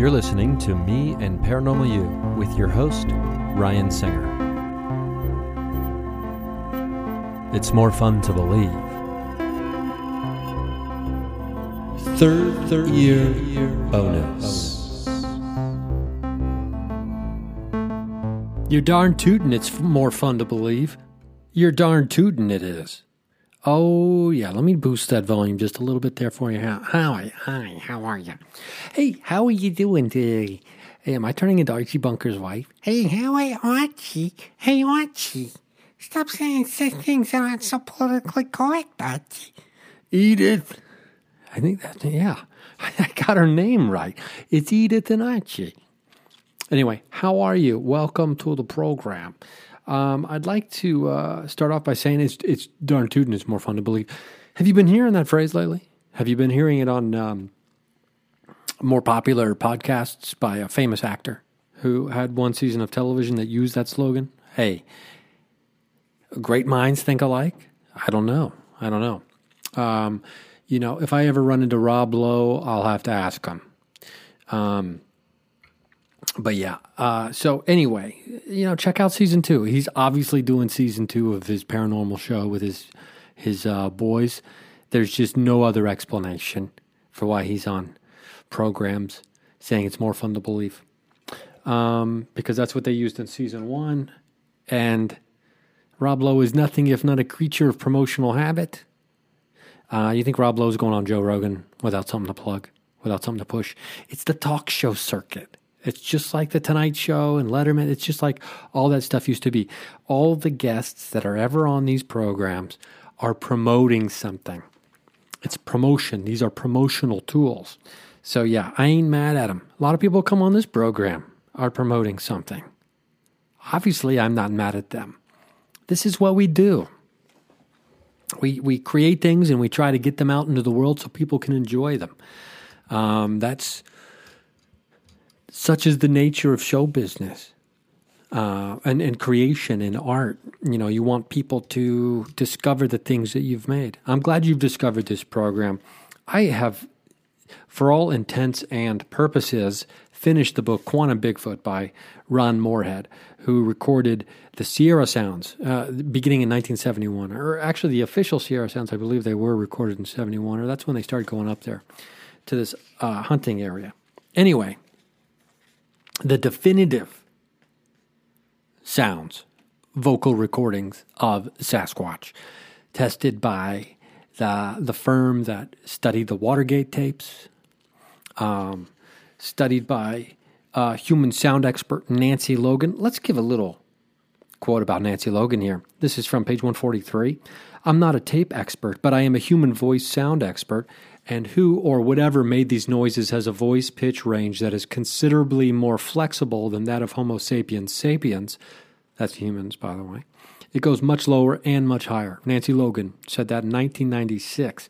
You're listening to Me and Paranormal You with your host, Ryan Singer. It's more fun to believe. Third year bonus. You're darn tootin' it's more fun to believe. You're darn tootin' it is. Oh, yeah, let me boost that volume just a little bit there for you. Hi, how are you? Hey, how are you doing today? Hey, am I turning into Archie Bunker's wife? Hey, how are Archie? Hey, Archie. Stop saying things that aren't so politically correct, Archie. Edith. I think that's, yeah, I got her name right. It's Edith and Archie. Anyway, how are you? Welcome to the program. I'd like to start off by saying it's darn tootin' it's more fun to believe. Have you been hearing that phrase lately? Have you been hearing it on more popular podcasts by a famous actor who had one season of television that used that slogan? Hey, great minds think alike? I don't know. If I ever run into Rob Lowe, I'll have to ask him. But yeah, so anyway, check out season 2. He's obviously doing season 2 of his paranormal show with his boys. There's just no other explanation for why he's on programs saying it's more fun to believe. Because that's what they used in season 1. And Rob Lowe is nothing if not a creature of promotional habit. You think Rob Lowe's going on Joe Rogan without something to plug, without something to push? It's the talk show circuit. It's just like The Tonight Show and Letterman. It's just like all that stuff used to be. All the guests that are ever on these programs are promoting something. It's promotion. These are promotional tools. So yeah, I ain't mad at them. A lot of people come on this program are promoting something. Obviously, I'm not mad at them. This is what we do. We create things and we try to get them out into the world so people can enjoy them. Such is the nature of show business and creation and art. You want people to discover the things that you've made. I'm glad you've discovered this program. I have, for all intents and purposes, finished the book Quantum Bigfoot by Ron Moorhead, who recorded the Sierra Sounds beginning in 1971. Or actually the official Sierra Sounds, I believe they were recorded in 71, or that's when they started going up there to this hunting area. Anyway, the definitive sounds, vocal recordings of Sasquatch, tested by the firm that studied the Watergate tapes, studied by human sound expert Nancy Logan. Let's give a little quote about Nancy Logan here. This is from page 143. I'm not a tape expert, but I am a human voice sound expert, and who or whatever made these noises has a voice pitch range that is considerably more flexible than that of Homo sapiens sapiens. That's humans, by the way. It goes much lower and much higher. Nancy Logan said that in 1996.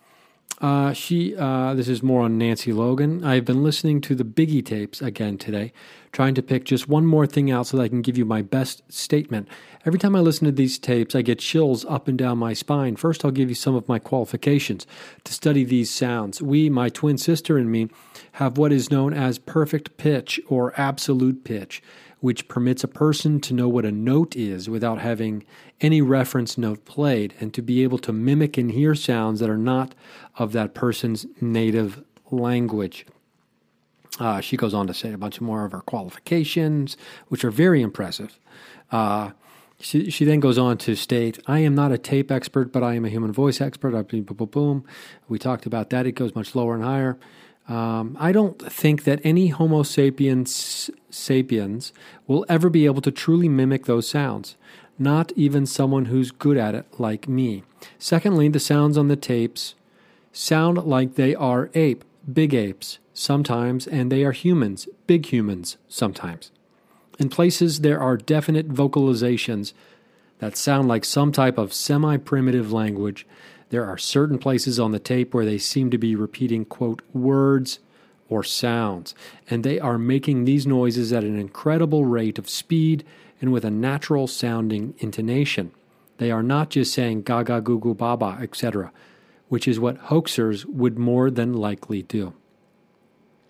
This is more on Nancy Logan. I've been listening to the Biggie tapes again today, trying to pick just one more thing out so that I can give you my best statement. Every time I listen to these tapes, I get chills up and down my spine. First, I'll give you some of my qualifications to study these sounds. We, my twin sister and me, have what is known as perfect pitch or absolute pitch, which permits a person to know what a note is without having any reference note played and to be able to mimic and hear sounds that are not of that person's native language. She goes on to say a bunch more of her qualifications, which are very impressive. She then goes on to state, I am not a tape expert, but I am a human voice expert. Boom. We talked about that. It goes much lower and higher. I don't think that any Homo sapiens will ever be able to truly mimic those sounds, not even someone who's good at it like me. Secondly, the sounds on the tapes sound like they are big apes sometimes, and they are humans, big humans sometimes. In places, there are definite vocalizations that sound like some type of semi-primitive language. There are certain places on the tape where they seem to be repeating, quote, words or sounds, and they are making these noises at an incredible rate of speed and with a natural-sounding intonation. They are not just saying gaga, goo goo, baba, etc., which is what hoaxers would more than likely do.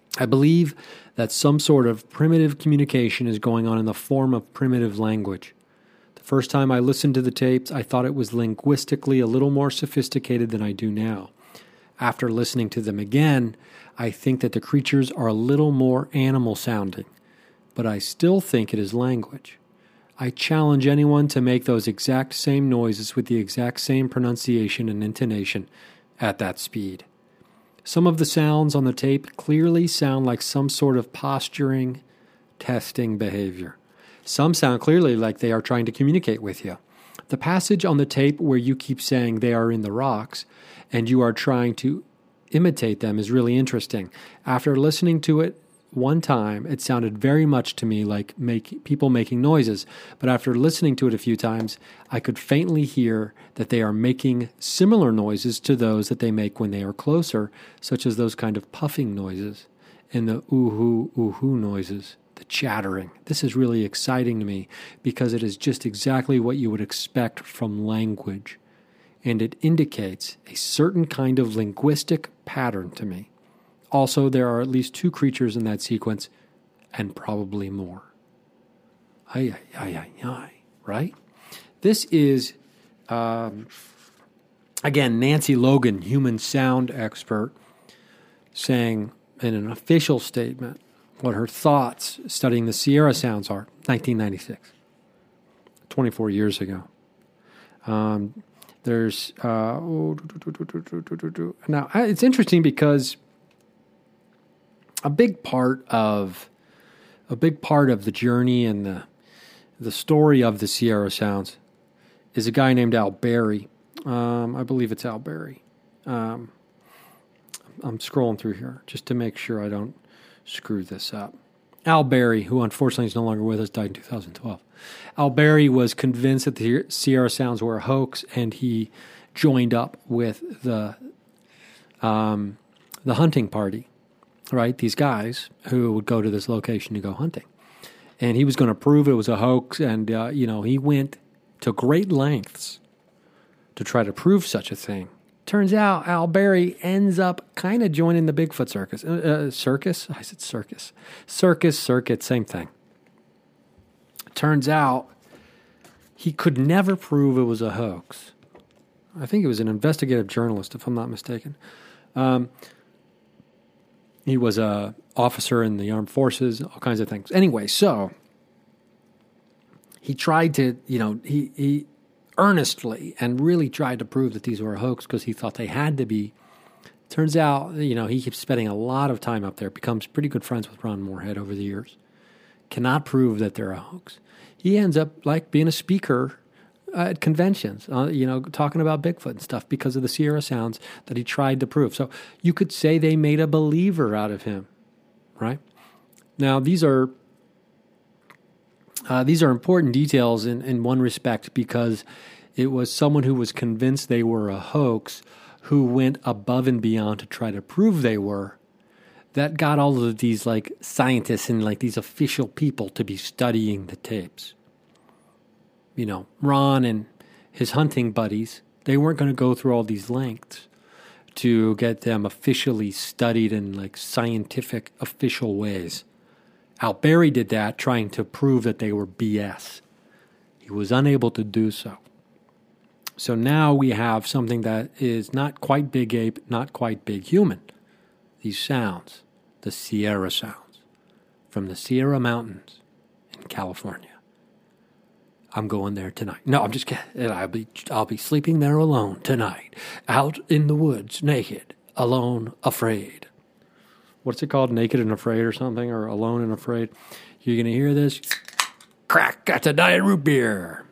I believe that some sort of primitive communication is going on in the form of primitive language. The first time I listened to the tapes, I thought it was linguistically a little more sophisticated than I do now. After listening to them again, I think that the creatures are a little more animal sounding, but I still think it is language. I challenge anyone to make those exact same noises with the exact same pronunciation and intonation at that speed. Some of the sounds on the tape clearly sound like some sort of posturing, testing behavior. Some sound clearly like they are trying to communicate with you. The passage on the tape where you keep saying they are in the rocks and you are trying to imitate them is really interesting. After listening to it one time, it sounded very much to me like people making noises, but after listening to it a few times, I could faintly hear that they are making similar noises to those that they make when they are closer, such as those kind of puffing noises and the ooh-hoo noises, the chattering. This is really exciting to me because it is just exactly what you would expect from language, and it indicates a certain kind of linguistic pattern to me. Also, there are at least 2 creatures in that sequence, and probably more. Right? This is, again, Nancy Logan, human sound expert, saying in an official statement what her thoughts studying the Sierra sounds are, 1996, 24 years ago. Now, it's interesting because a big part of the journey and the story of the Sierra Sounds is a guy named Al Berry. I believe it's Al Berry. I'm scrolling through here just to make sure I don't screw this up. Al Berry, who unfortunately is no longer with us, died in 2012. Al Berry was convinced that the Sierra Sounds were a hoax, and he joined up with the hunting party. Right, these guys who would go to this location to go hunting. And he was going to prove it was a hoax, and, he went to great lengths to try to prove such a thing. Turns out Al Berry ends up kind of joining the Bigfoot circus. Circus? I said circus. Circuit, same thing. Turns out he could never prove it was a hoax. I think he was an investigative journalist, if I'm not mistaken. He was a officer in the armed forces, all kinds of things. Anyway, so he tried to, he earnestly and really tried to prove that these were a hoax because he thought they had to be. Turns out, he keeps spending a lot of time up there, becomes pretty good friends with Ron Moorhead over the years. Cannot prove that they're a hoax. He ends up like being a speaker at conventions, talking about Bigfoot and stuff because of the Sierra Sounds that he tried to prove. So you could say they made a believer out of him, right? Now, these are important details in one respect because it was someone who was convinced they were a hoax who went above and beyond to try to prove they were. That got all of these like scientists and like these official people to be studying the tapes. Ron and his hunting buddies, they weren't going to go through all these lengths to get them officially studied in like scientific official ways. Al Berry did that, trying to prove that they were BS. He was unable to do so. So now we have something that is not quite big ape, not quite big human. These sounds, the Sierra Sounds, from the Sierra Mountains in California. I'm going there tonight. No, I'm just kidding. I'll be sleeping there alone tonight, out in the woods, naked, alone, afraid. What's it called? Naked and Afraid or something, or Alone and Afraid? You're going to hear this? Crack, that's a diet root beer.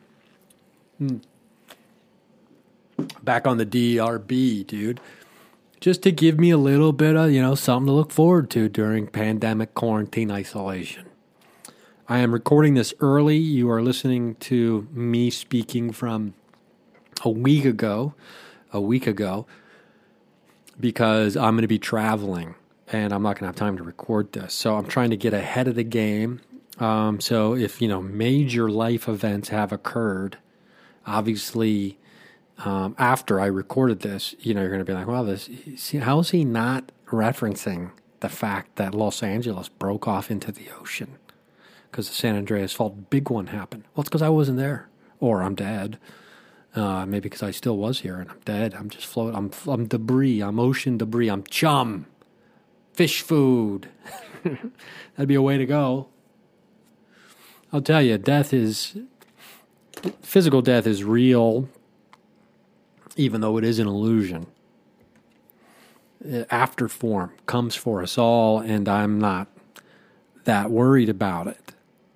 Back on the DRB, dude. Just to give me a little bit of, something to look forward to during pandemic quarantine isolation. I am recording this early. You are listening to me speaking from a week ago, because I'm going to be traveling and I'm not going to have time to record this. So I'm trying to get ahead of the game. So if, major life events have occurred, obviously, after I recorded this, you're going to be like, well, how is he not referencing the fact that Los Angeles broke off into the ocean because the San Andreas Fault big one happened. Well, it's because I wasn't there, or I'm dead. Maybe because I still was here and I'm dead. I'm just floating. I'm debris. I'm ocean debris. I'm chum. Fish food. That'd be a way to go. I'll tell you, physical death is real, even though it is an illusion. After form comes for us all, and I'm not that worried about it.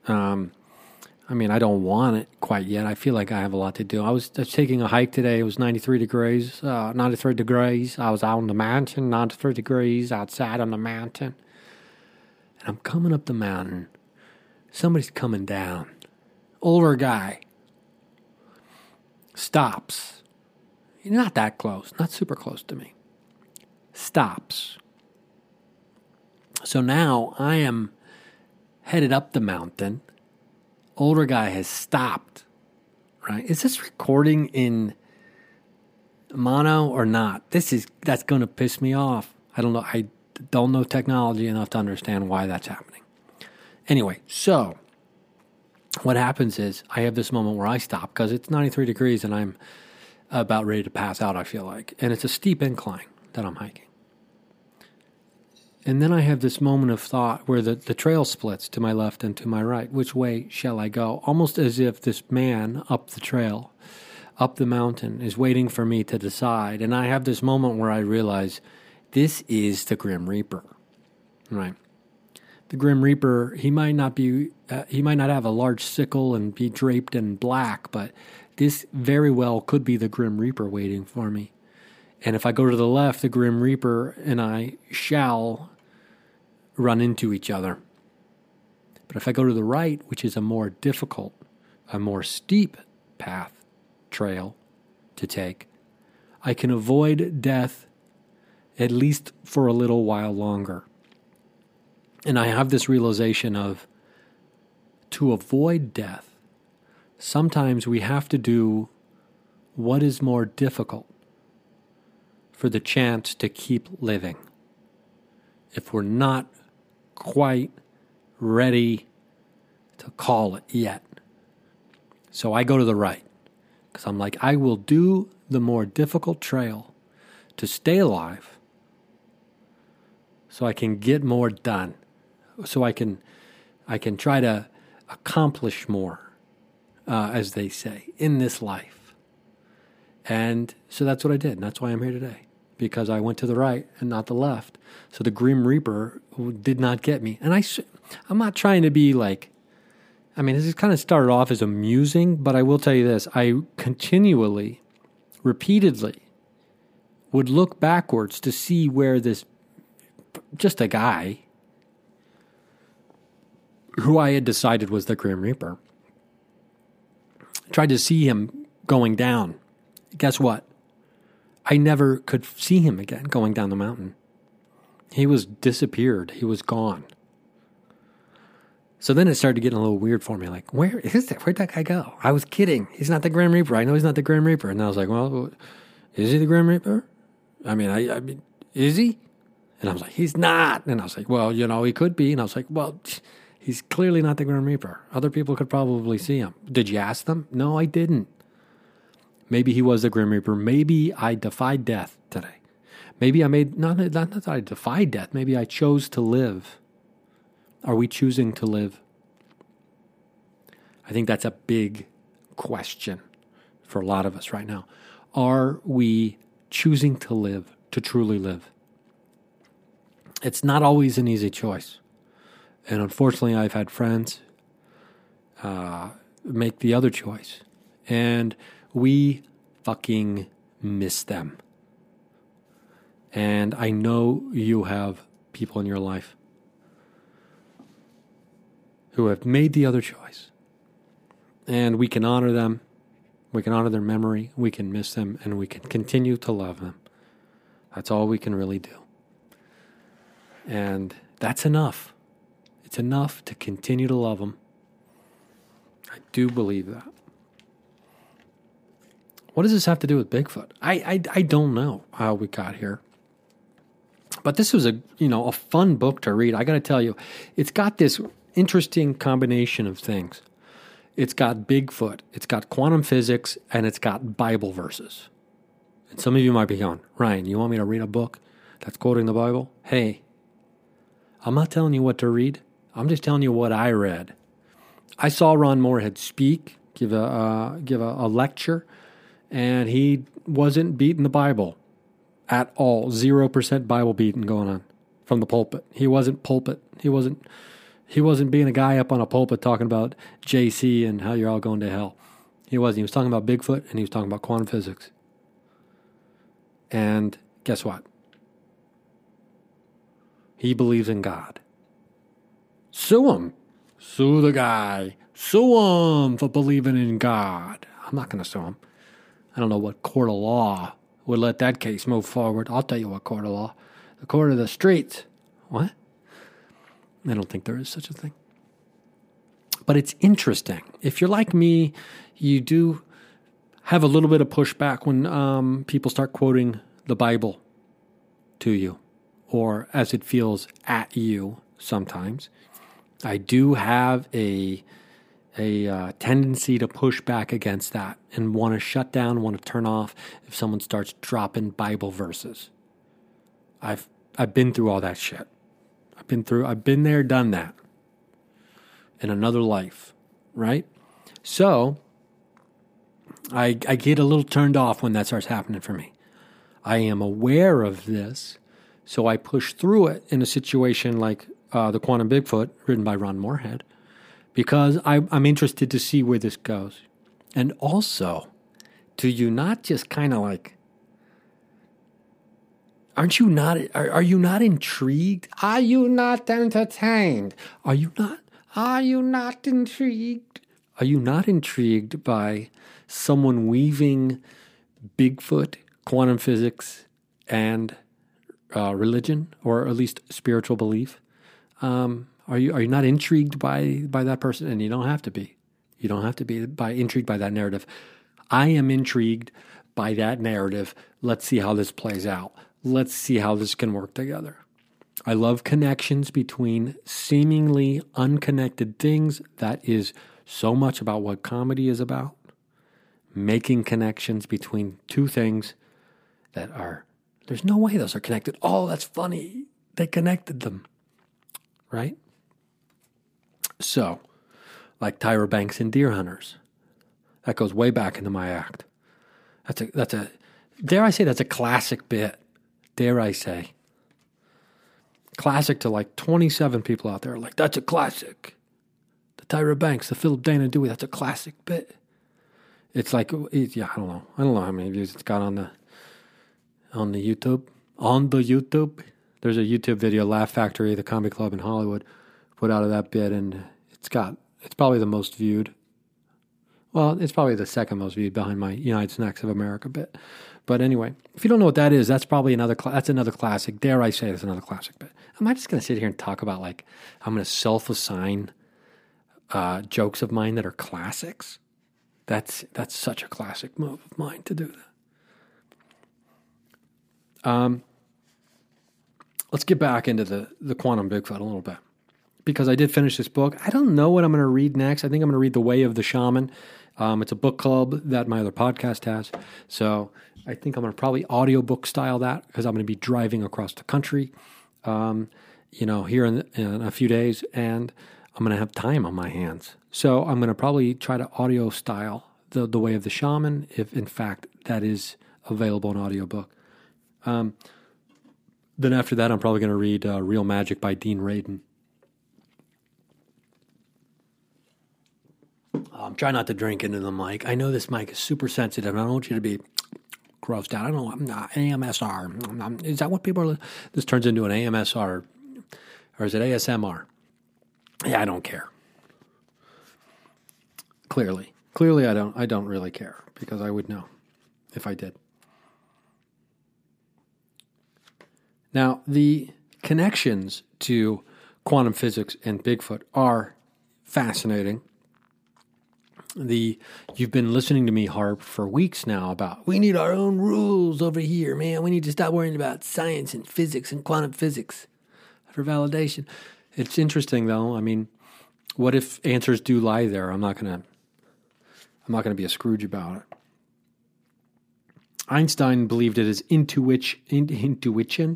I don't want it quite yet. I feel like I have a lot to do. I was taking a hike today. It was 93 degrees. 93 degrees. I was out on the mountain, 93 degrees outside on the mountain. And I'm coming up the mountain. Somebody's coming down. Older guy. Stops. Not that close. Not super close to me. Stops. So now I am headed up the mountain. Older guy has stopped, right? Is this recording in mono or not? That's going to piss me off. I don't know. I don't know technology enough to understand why that's happening. Anyway, so what happens is I have this moment where I stop because it's 93 degrees and I'm about ready to pass out, I feel like. And it's a steep incline that I'm hiking. And then I have this moment of thought where the trail splits to my left and to my right. Which way shall I go? Almost as if this man up the trail, up the mountain, is waiting for me to decide. And I have this moment where I realize this is the Grim Reaper, right? The Grim Reaper, he might not have a large sickle and be draped in black, but this very well could be the Grim Reaper waiting for me. And if I go to the left, the Grim Reaper and I shall run into each other. But if I go to the right, which is a more difficult, a more steep trail to take, I can avoid death at least for a little while longer. And I have this realization of, to avoid death, sometimes we have to do what is more difficult for the chance to keep living. If we're not quite ready to call it yet. So I go to the right because I'm like, I will do the more difficult trail to stay alive so I can get more done, so I can try to accomplish more, as they say, in this life. And so that's what I did, and that's why I'm here today. Because I went to the right and not the left. So the Grim Reaper did not get me. And I'm not trying to be like, this is kind of started off as amusing, but I will tell you this. I continually, repeatedly, would look backwards to see where just a guy who I had decided was the Grim Reaper, tried to see him going down. Guess what? I never could see him again going down the mountain. He was disappeared. He was gone. So then it started getting a little weird for me. Like, where is that? Where'd that guy go? I was kidding. He's not the Grim Reaper. I know he's not the Grim Reaper. And I was like, well, is he the Grim Reaper? I mean, is he? And I was like, he's not. And I was like, well, he could be. And I was like, well, he's clearly not the Grim Reaper. Other people could probably see him. Did you ask them? No, I didn't. Maybe he was the Grim Reaper. Maybe I defied death today. Maybe I not that I defied death. Maybe I chose to live. Are we choosing to live? I think that's a big question for a lot of us right now. Are we choosing to live, to truly live? It's not always an easy choice. And unfortunately, I've had friends make the other choice. And we fucking miss them. And I know you have people in your life who have made the other choice. And we can honor them. We can honor their memory. We can miss them. And we can continue to love them. That's all we can really do. And that's enough. It's enough to continue to love them. I do believe that. What does this have to do with Bigfoot? I don't know how we got here. But this was a fun book to read. I got to tell you, it's got this interesting combination of things. It's got Bigfoot, it's got quantum physics, and it's got Bible verses. And some of you might be going, Ryan, you want me to read a book that's quoting the Bible? Hey, I'm not telling you what to read. I'm just telling you what I read. I saw Ron Moorhead speak, give a lecture, and he wasn't beating the Bible at all. 0% Bible beating going on from the pulpit. He wasn't pulpit. He wasn't being a guy up on a pulpit talking about JC and how you're all going to hell. He wasn't. He was talking about Bigfoot and he was talking about quantum physics. And guess what? He believes in God. Sue him. Sue the guy. Sue him for believing in God. I'm not going to sue him. I don't know what court of law would let that case move forward. I'll tell you what court of law. The court of the streets. What? I don't think there is such a thing. But it's interesting. If you're like me, you do have a little bit of pushback when people start quoting the Bible to you, or as it feels at you sometimes. I do have a tendency to push back against that and want to shut down, want to turn off if someone starts dropping Bible verses. I've been through all that shit. I've been there, done that in another life, right? So I get a little turned off when that starts happening for me. I am aware of this, so I push through it in a situation like The Quantum Bigfoot, written by Ron Moorhead, because I'm interested to see where this goes. And also, do you not just kind of like, are you not intrigued? Are you not entertained? Are you not intrigued? Are you not intrigued by someone weaving Bigfoot, quantum physics, and religion, or at least spiritual belief? Are you not intrigued by that person? And you don't have to be. You don't have to be intrigued by that narrative. I am intrigued by that narrative. Let's see how this plays out. Let's see how this can work together. I love connections between seemingly unconnected things. That is so much about what comedy is about. Making connections between two things that there's no way those are connected. Oh, that's funny. They connected them. Right? So, like Tyra Banks in Deer Hunters. That goes way back into my act. That's a dare I say that's a classic bit. Dare I say. Classic to like 27 people out there. Like, that's a classic. The Tyra Banks, the Philip Dana Dewey, that's a classic bit. It's like, I don't know. I don't know how many views it's got on the YouTube. On the YouTube. There's a YouTube video, Laugh Factory, the comedy club in Hollywood, put out of that bit, and it's probably the most viewed. Well, it's probably the second most viewed behind my United Snacks of America bit. But anyway, if you don't know what that is, that's probably another classic. Dare I say it's another classic bit. Am I just going to sit here and talk about, like, I'm going to self-assign jokes of mine that are classics? That's such a classic move of mine to do that. Let's get back into the Quantum Bigfoot a little bit, because I did finish this book. I don't know what I'm going to read next. I think I'm going to read The Way of the Shaman. It's a book club that my other podcast has. So I think I'm going to probably audiobook style that, because I'm going to be driving across the country, here in a few days, and I'm going to have time on my hands. So I'm going to probably try to audio style the Way of the Shaman, if in fact that is available in audiobook. Then after that, I'm probably going to read Real Magic by Dean Radin. Try not to drink into the mic. I know this mic is super sensitive. I don't want you to be grossed out. I don't know. I'm not AMSR. Is that what people are? This turns into an AMSR, or is it ASMR? Yeah, I don't care. Clearly, I don't really care, because I would know if I did. Now, the connections to quantum physics and Bigfoot are fascinating. You've been listening to me harp for weeks now about we need our own rules over here, man. We need to stop worrying about science and physics and quantum physics for validation. It's interesting though. I mean, what if answers do lie there? I'm not gonna be a Scrooge about it. Einstein believed it is intuition.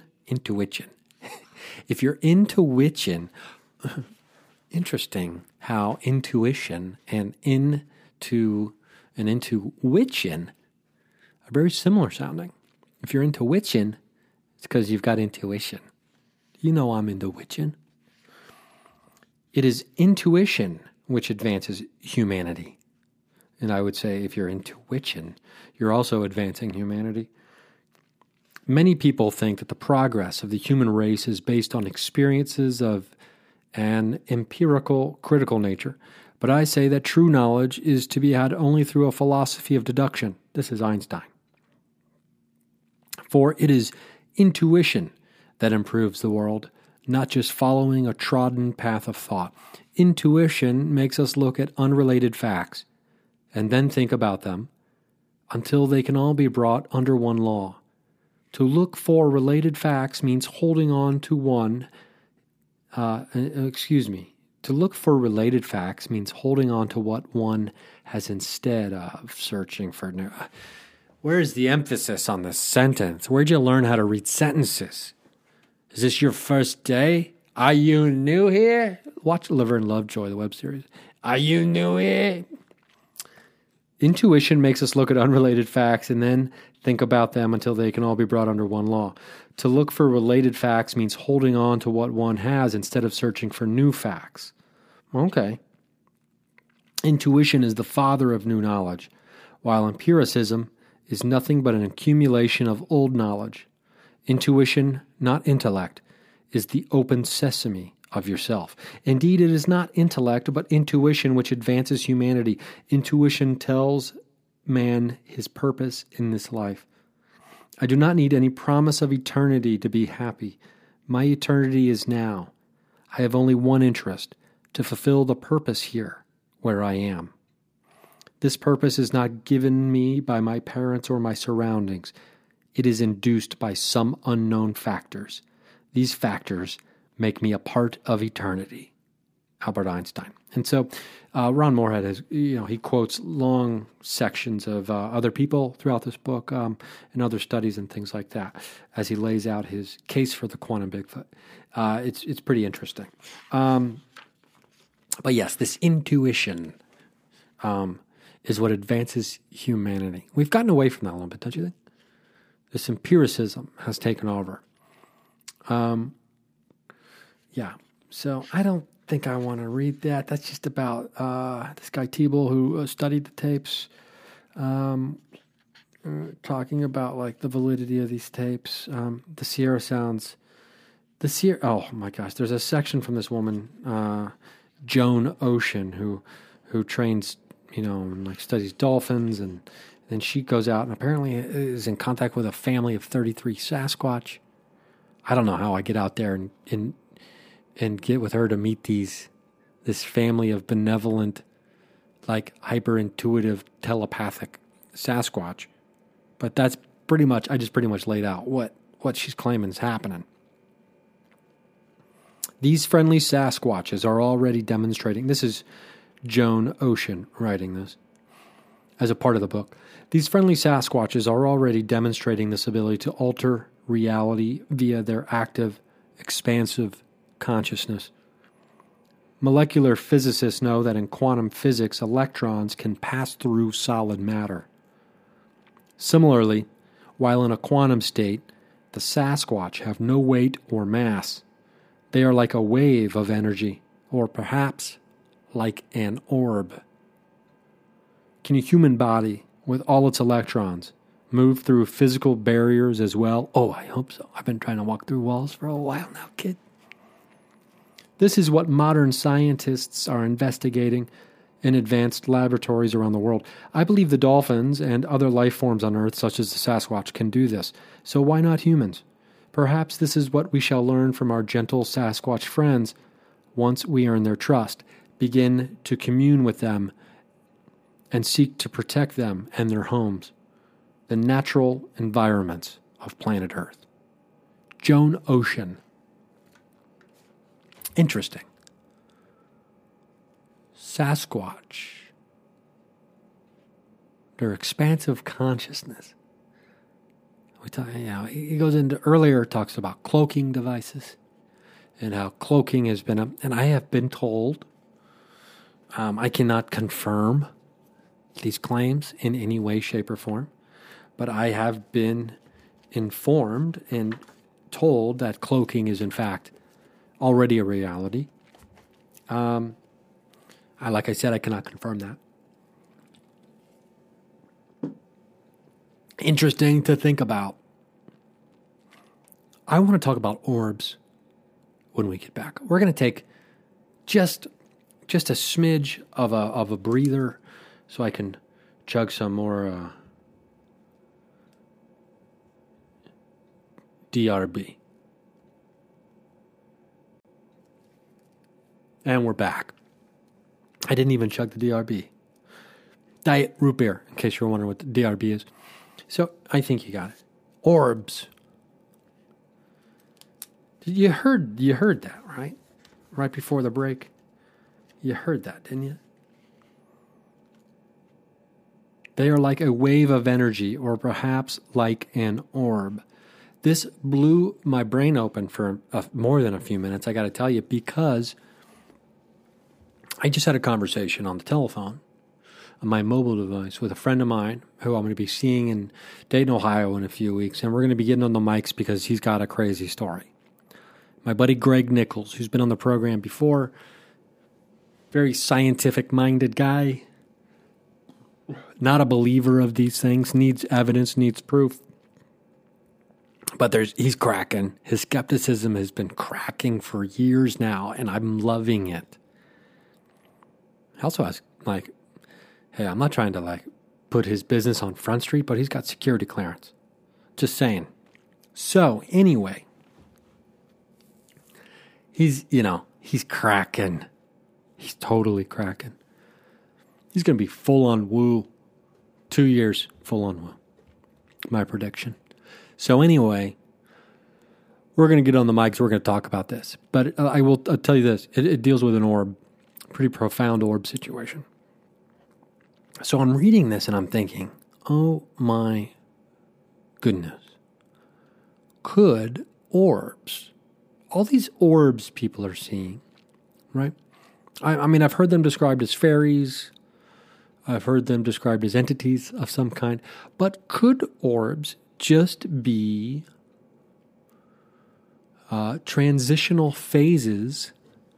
If you're intuition, interesting how intuition and intuition are very similar sounding. If you're intuition, it's because you've got intuition. You know I'm intuition. It is intuition which advances humanity. And I would say if you're intuition, you're also advancing humanity. Many people think that the progress of the human race is based on experiences of an empirical, critical nature. But I say that true knowledge is to be had only through a philosophy of deduction. This is Einstein. For it is intuition that improves the world, not just following a trodden path of thought. Intuition makes us look at unrelated facts and then think about them until they can all be brought under one law. To look for related facts means holding on to one. To look for related facts means holding on to what one has instead of searching for new. Where's the emphasis on this sentence? Where'd you learn how to read sentences? Is this your first day? Are you new here? Watch Laverne Lovejoy, the web series. Are you new here? Intuition makes us look at unrelated facts and then think about them until they can all be brought under one law. To look for related facts means holding on to what one has instead of searching for new facts. Okay. Intuition is the father of new knowledge, while empiricism is nothing but an accumulation of old knowledge. Intuition, not intellect, is the open sesame of yourself. Indeed, it is not intellect, but intuition which advances humanity. Intuition tells man his purpose in this life. I do not need any promise of eternity to be happy. My eternity is now. I have only one interest, to fulfill the purpose here, where I am. This purpose is not given me by my parents or my surroundings. It is induced by some unknown factors. These factors make me a part of eternity. Albert Einstein. And so Ron Morehead has, he quotes long sections of other people throughout this book and other studies and things like that as he lays out his case for the quantum Bigfoot. It's pretty interesting. But yes, this intuition is what advances humanity. We've gotten away from that a little bit, don't you think? This empiricism has taken over. So I don't think I want to read that. That's just about this guy Thibault who studied the tapes, talking about like the validity of these tapes. The Sierra sounds. Oh my gosh! There's a section from this woman, Joan Ocean, who trains, and like studies dolphins, and then she goes out and apparently is in contact with a family of 33 Sasquatch. I don't know how I get out there and get with her to meet this family of benevolent, like hyper-intuitive, telepathic Sasquatch. But that's I just pretty much laid out what she's claiming is happening. These friendly Sasquatches are already demonstrating, this is Joan Ocean writing this as a part of the book. These friendly Sasquatches are already demonstrating this ability to alter reality via their active, expansive consciousness. Molecular physicists know that in quantum physics, electrons can pass through solid matter. Similarly, while in a quantum state, the Sasquatch have no weight or mass. They are like a wave of energy, or perhaps like an orb. Can a human body, with all its electrons, move through physical barriers as well? Oh, I hope so. I've been trying to walk through walls for a while now, kid. This is what modern scientists are investigating in advanced laboratories around the world. I believe the dolphins and other life forms on Earth, such as the Sasquatch, can do this. So why not humans? Perhaps this is what we shall learn from our gentle Sasquatch friends once we earn their trust, begin to commune with them, and seek to protect them and their homes, the natural environments of planet Earth. Joan Ocean. Interesting. Sasquatch. Their expansive consciousness. He goes into earlier, talks about cloaking devices and how cloaking has been, and I have been told, I cannot confirm these claims in any way, shape, or form, but I have been informed and told that cloaking is in fact already a reality. Like I said, I cannot confirm that. Interesting to think about. I want to talk about orbs when we get back. We're going to take just a smidge of a breather so I can chug some more DRB. And we're back. I didn't even chug the DRB. Diet root beer, in case you're wondering what the DRB is. So I think you got it. Orbs. You heard that, right? Right before the break. You heard that, didn't you? They are like a wave of energy, or perhaps like an orb. This blew my brain open for more than a few minutes, I got to tell you, because I just had a conversation on the telephone on my mobile device with a friend of mine who I'm going to be seeing in Dayton, Ohio in a few weeks, and we're going to be getting on the mics because he's got a crazy story. My buddy Greg Nichols, who's been on the program before, very scientific-minded guy, not a believer of these things, needs evidence, needs proof. But he's cracking. His skepticism has been cracking for years now, and I'm loving it. I also asked, hey, I'm not trying to, put his business on Front Street, but he's got security clearance. Just saying. So, anyway, he's cracking. He's totally cracking. He's going to be full-on woo. 2 years full-on woo. My prediction. So anyway, we're going to get on the mics. We're going to talk about this. But I'll tell you this. It deals with an orb. Pretty profound orb situation. So I'm reading this and I'm thinking, oh my goodness. Could orbs, all these orbs people are seeing, right? I mean, I've heard them described as fairies. I've heard them described as entities of some kind. But could orbs just be transitional phases,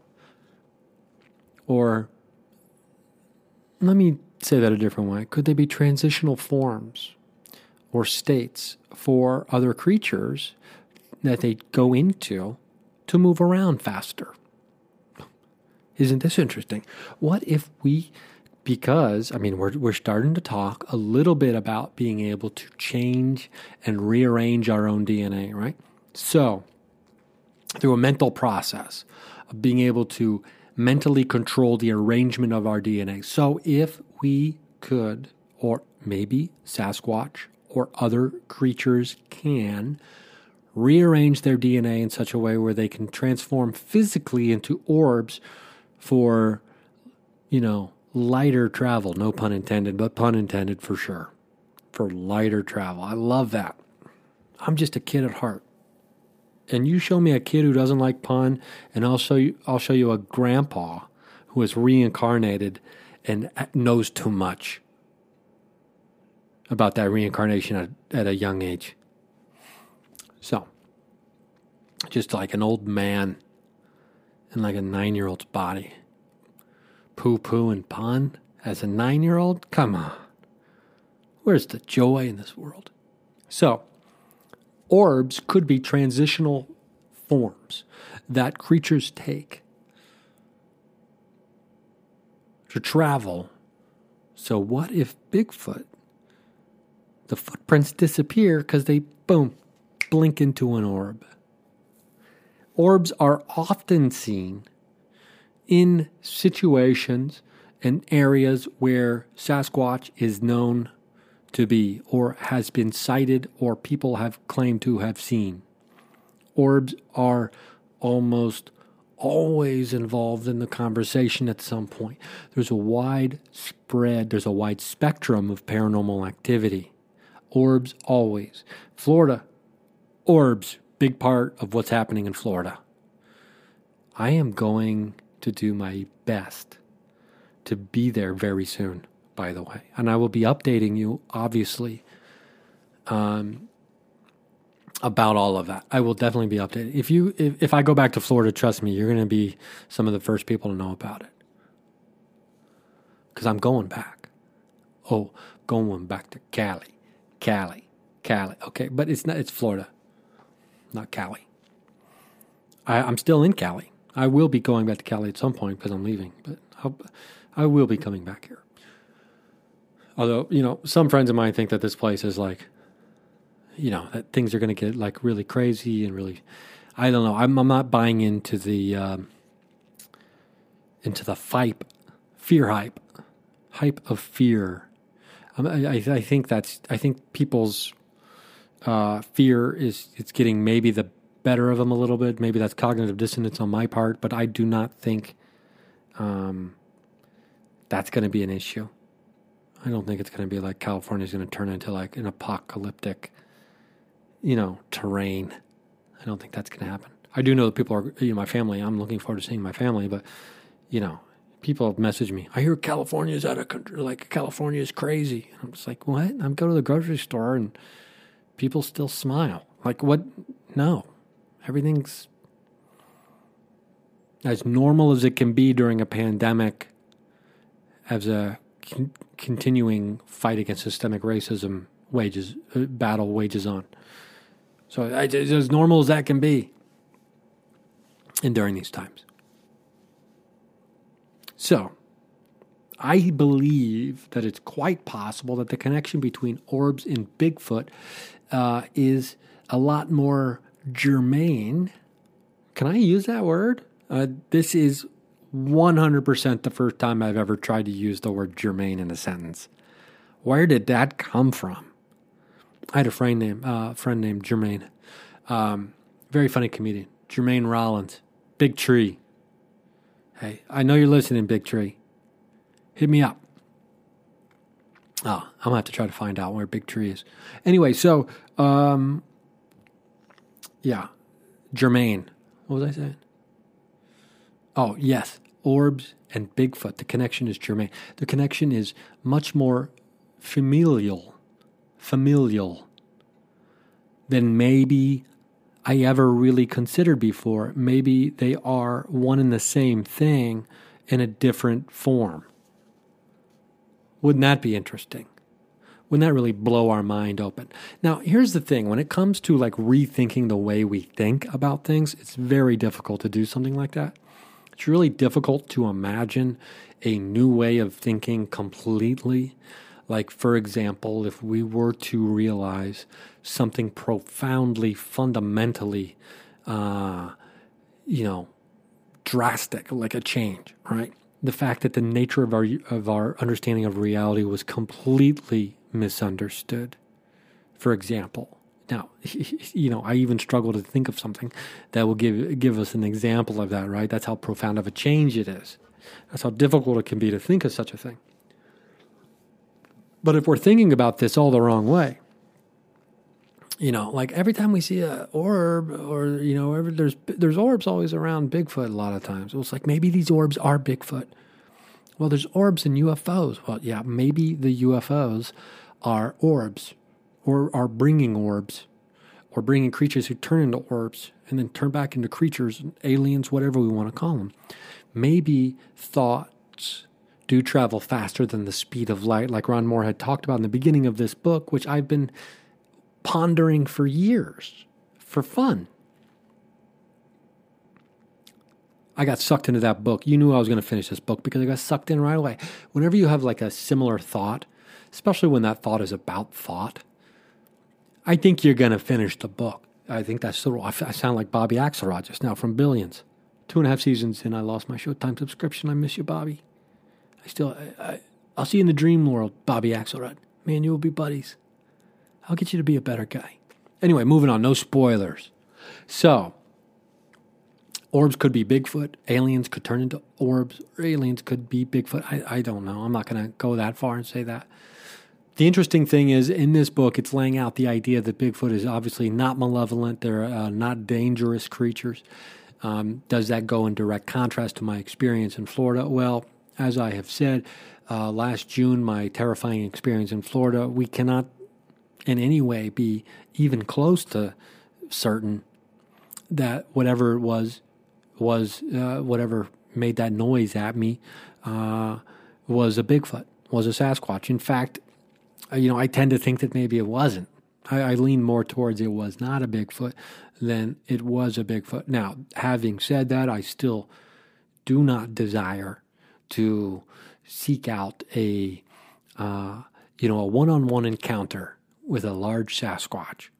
or let me say that a different way. Could they be transitional forms or states for other creatures that they go into to move around faster? Isn't this interesting? What if because we're starting to talk a little bit about being able to change and rearrange our own DNA, right? So, through a mental process of being able to mentally control the arrangement of our DNA. So if we could, or maybe Sasquatch or other creatures can, rearrange their DNA in such a way where they can transform physically into orbs for, lighter travel. No pun intended, but pun intended for sure. For lighter travel. I love that. I'm just a kid at heart. And you show me a kid who doesn't like pun, and I'll show you a grandpa who is reincarnated and knows too much about that reincarnation at a young age. So, just like an old man in like a 9-year-old's body. Poo-poo and pun as a 9-year-old? Come on. Where's the joy in this world? So, orbs could be transitional forms that creatures take to travel. So what if Bigfoot, the footprints disappear because they, boom, blink into an orb? Orbs are often seen in situations in areas where Sasquatch is known to be or has been sighted or people have claimed to have seen. Orbs are almost always involved in the conversation at some point. There's a wide spectrum of paranormal activity. Orbs always. Florida, orbs, big part of what's happening in Florida. I am going to do my best to be there very soon, by the way. And I will be updating you, obviously, about all of that. I will definitely be updated. If I go back to Florida, trust me, you're going to be some of the first people to know about it. Because I'm going back. Oh, going back to Cali. Okay, but it's Florida, not Cali. I'm still in Cali. I will be going back to Cali at some point because I'm leaving, but I will be coming back here. Although, some friends of mine think that this place is like, that things are going to get like really crazy and really, I don't know. I'm not buying into the fear hype of fear. I think people's fear it's getting maybe the better of them a little bit. Maybe that's cognitive dissonance on my part, but I do not think that's going to be an issue. I don't think it's going to be like California's going to turn into like an apocalyptic, terrain. I don't think that's going to happen. I do know that people are, my family, I'm looking forward to seeing my family, but, people have messaged me. I hear California's out of country, like California's crazy. I'm just like, what? I'm going to the grocery store and people still smile. Like, what? No. Everything's as normal as it can be during a pandemic as a continuing fight against systemic racism battle wages on. So it's as normal as that can be and during these times. So I believe that it's quite possible that the connection between orbs and Bigfoot is a lot more germane. Can I use that word? This is 100% the first time I've ever tried to use the word germane in a sentence. Where did that come from? I had a friend named Jermaine. Very funny comedian. Jermaine Rollins. Big Tree. Hey, I know you're listening, Big Tree. Hit me up. Oh, I'm going to have to try to find out where Big Tree is. Anyway, so, Jermaine. What was I saying? Oh, yes. Orbs and Bigfoot. The connection is germane. The connection is much more familial than maybe I ever really considered before. Maybe they are one and the same thing in a different form. Wouldn't that be interesting? Wouldn't that really blow our mind open? Now, here's the thing. When it comes to like rethinking the way we think about things, it's very difficult to do something like that. It's really difficult to imagine a new way of thinking completely. Like, for example, if we were to realize something profoundly, fundamentally, drastic, like a change, right? The fact that the nature of our understanding of reality was completely misunderstood, for example. Now, I even struggle to think of something that will give us an example of that, right? That's how profound of a change it is. That's how difficult it can be to think of such a thing. But if we're thinking about this all the wrong way, like every time we see an orb or, there's orbs always around Bigfoot a lot of times. Well, it's like maybe these orbs are Bigfoot. Well, there's orbs and UFOs. Well, yeah, maybe the UFOs are orbs or are bringing orbs or bringing creatures who turn into orbs and then turn back into creatures, aliens, whatever we want to call them. Maybe thoughts do travel faster than the speed of light, like Ron Moore had talked about in the beginning of this book, which I've been pondering for years for fun. I got sucked into that book. You knew I was going to finish this book because I got sucked in right away. Whenever you have like a similar thought, especially when that thought is about thought, I think you're going to finish the book. I think that's the rule. I sound like Bobby Axelrod just now from Billions. 2.5 seasons in, I lost my Showtime subscription. I miss you, Bobby. I'll see you in the dream world, Bobby Axelrod. Man, you will be buddies. I'll get you to be a better guy. Anyway, moving on. No spoilers. So, orbs could be Bigfoot. Aliens could turn into orbs. Or aliens could be Bigfoot. I don't know. I'm not going to go that far and say that. The interesting thing is, in this book, it's laying out the idea that Bigfoot is obviously not malevolent. They're not dangerous creatures. Does that go in direct contrast to my experience in Florida? Well, as I have said, last June, my terrifying experience in Florida, we cannot in any way be even close to certain that whatever it was whatever made that noise at me was a Bigfoot, was a Sasquatch. In fact, I tend to think that maybe it wasn't. I lean more towards it was not a Bigfoot than it was a Bigfoot. Now, having said that, I still do not desire to seek out a one-on-one encounter with a large Sasquatch.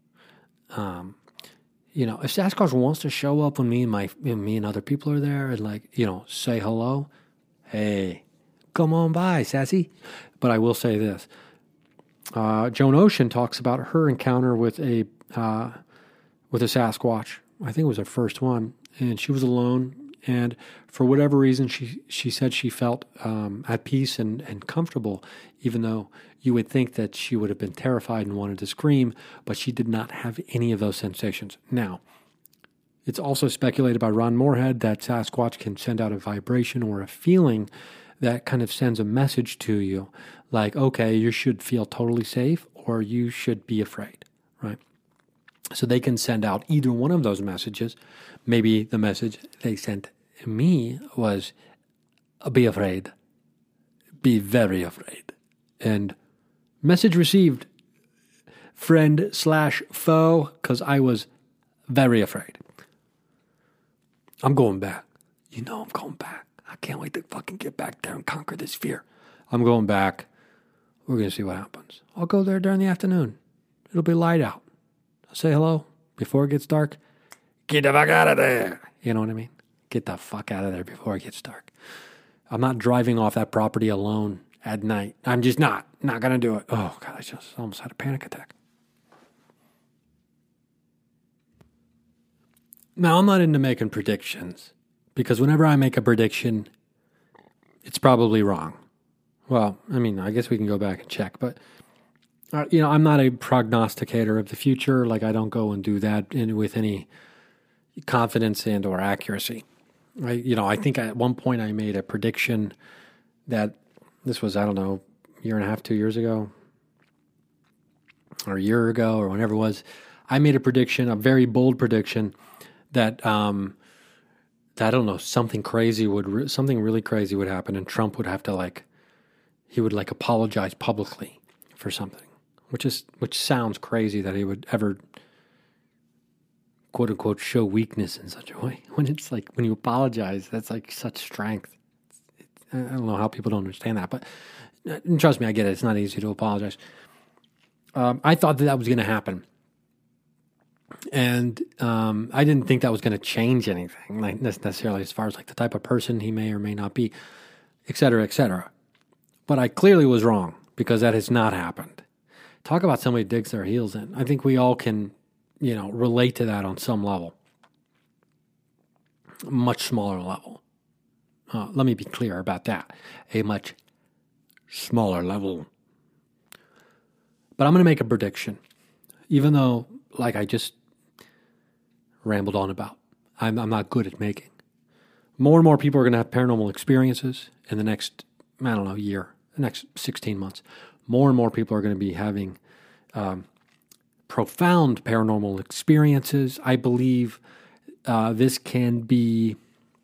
If Sasquatch wants to show up when me and other people are there and say hello, hey, come on by, Sassy. But I will say this. Joan Ocean talks about her encounter with a Sasquatch. I think it was her first one, and she was alone. And for whatever reason, she said she felt at peace and comfortable, even though you would think that she would have been terrified and wanted to scream, but she did not have any of those sensations. Now, it's also speculated by Ron Moorhead that Sasquatch can send out a vibration or a feeling that kind of sends a message to you, like, okay, you should feel totally safe or you should be afraid, right? So they can send out either one of those messages. Maybe the message they sent me was, be afraid, be very afraid. And message received, friend/foe, because I was very afraid. I'm going back. I'm going back. I can't wait to fucking get back there and conquer this fear. I'm going back. We're going to see what happens. I'll go there during the afternoon. It'll be light out. I'll say hello before it gets dark. Get the fuck out of there. You know what I mean? Get the fuck out of there before it gets dark. I'm not driving off that property alone at night. I'm just not going to do it. Oh, God, I just almost had a panic attack. Now, I'm not into making predictions because whenever I make a prediction, it's probably wrong. Well, I guess we can go back and check, but, I'm not a prognosticator of the future. Like, I don't go and do that with any confidence and or accuracy. I think at one point I made a prediction that this was, a year and a half, 2 years ago, or a year ago, or whenever it was. I made a prediction, a very bold prediction, that something really crazy would happen, and Trump would have to he would apologize publicly for something, which sounds crazy that he would ever quote unquote show weakness in such a way. When it's when you apologize, that's such strength. I don't know how people don't understand that, but trust me, I get it. It's not easy to apologize. I thought that was going to happen. And I didn't think that was going to change anything, necessarily as far as the type of person he may or may not be, et cetera, et cetera. But I clearly was wrong because that has not happened. Talk about somebody digs their heels in. I think we all can, relate to that on some level. A much smaller level. Let me be clear about that. A much smaller level. But I'm going to make a prediction. Even though, I just rambled on about, I'm not good at making. More and more people are going to have paranormal experiences in the next, year, the next 16 months. More and more people are going to be having profound paranormal experiences. I believe this can be,